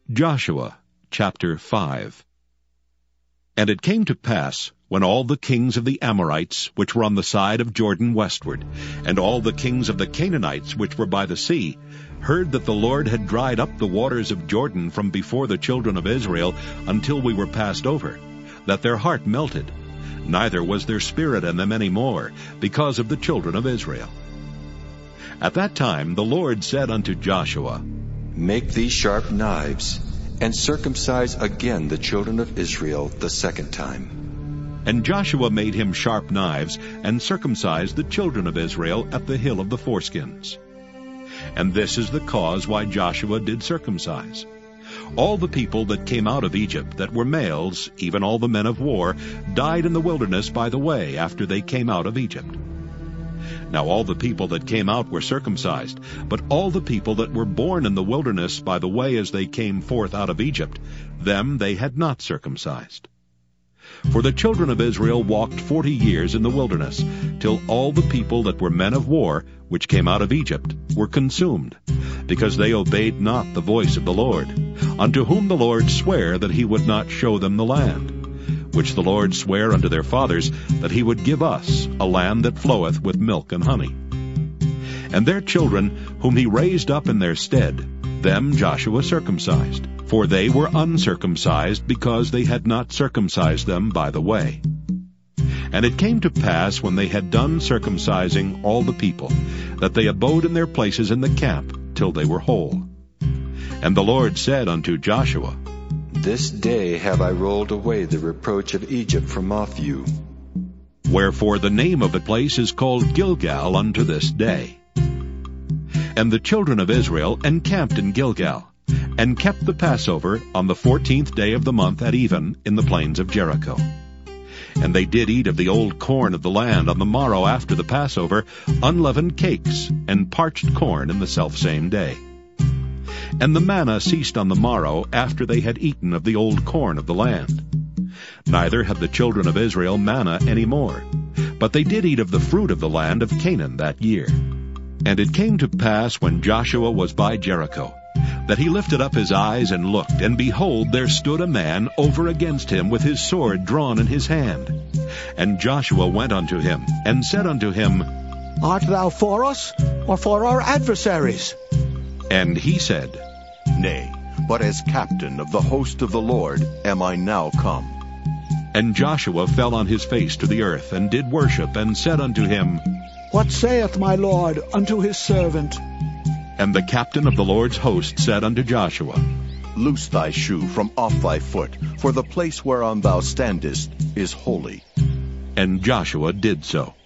Joshua chapter 5. And it came to pass, when all the kings of the Amorites, which were on the side of Jordan westward, and all the kings of the Canaanites, which were by the sea, heard that the Lord had dried up the waters of Jordan from before the children of Israel until we were passed over, that their heart melted, neither was there spirit in them any more, because of the children of Israel. At that time the Lord said unto Joshua, Make thee sharp knives, and circumcise again the children of Israel the second time. And Joshua made him sharp knives, and circumcised the children of Israel at the hill of the foreskins. And this is the cause why Joshua did circumcise. All the people that came out of Egypt that were males, even all the men of war, died in the wilderness by the way after they came out of Egypt. Now all the people that came out were circumcised, but all the people that were born in the wilderness by the way as they came forth out of Egypt, them they had not circumcised. For the children of Israel walked 40 years in the wilderness, till all the people that were men of war, which came out of Egypt, were consumed, because they obeyed not the voice of the Lord, unto whom the Lord sware that he would not show them the land, which the Lord sware unto their fathers, that he would give us a land that floweth with milk and honey. And their children, whom he raised up in their stead, them Joshua circumcised, for they were uncircumcised, because they had not circumcised them by the way. And it came to pass, when they had done circumcising all the people, that they abode in their places in the camp till they were whole. And the Lord said unto Joshua, This day have I rolled away the reproach of Egypt from off you. Wherefore the name of the place is called Gilgal unto this day. And the children of Israel encamped in Gilgal, and kept the Passover on the 14th day of the month at even in the plains of Jericho. And they did eat of the old corn of the land on the morrow after the Passover, unleavened cakes, and parched corn in the selfsame day. And the manna ceased on the morrow after they had eaten of the old corn of the land. Neither had the children of Israel manna any more, but they did eat of the fruit of the land of Canaan that year. And it came to pass, when Joshua was by Jericho, that he lifted up his eyes and looked, and behold, there stood a man over against him with his sword drawn in his hand. And Joshua went unto him, and said unto him, Art thou for us, or for our adversaries? And he said, Nay, but as captain of the host of the Lord am I now come. And Joshua fell on his face to the earth, and did worship, and said unto him, What saith my Lord unto his servant? And the captain of the Lord's host said unto Joshua, Loose thy shoe from off thy foot, for the place whereon thou standest is holy. And Joshua did so.